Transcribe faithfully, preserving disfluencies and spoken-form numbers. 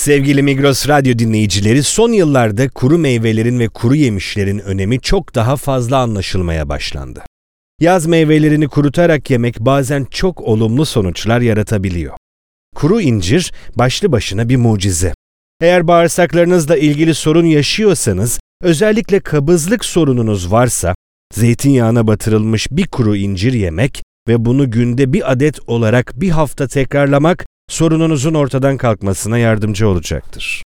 Sevgili Migros Radyo dinleyicileri, son yıllarda kuru meyvelerin ve kuru yemişlerin önemi çok daha fazla anlaşılmaya başlandı. Yaz meyvelerini kurutarak yemek bazen çok olumlu sonuçlar yaratabiliyor. Kuru incir başlı başına bir mucize. Eğer bağırsaklarınızla ilgili sorun yaşıyorsanız, özellikle kabızlık sorununuz varsa, zeytinyağına batırılmış bir kuru incir yemek ve bunu günde bir adet olarak bir hafta tekrarlamak, sorununuzun ortadan kalkmasına yardımcı olacaktır.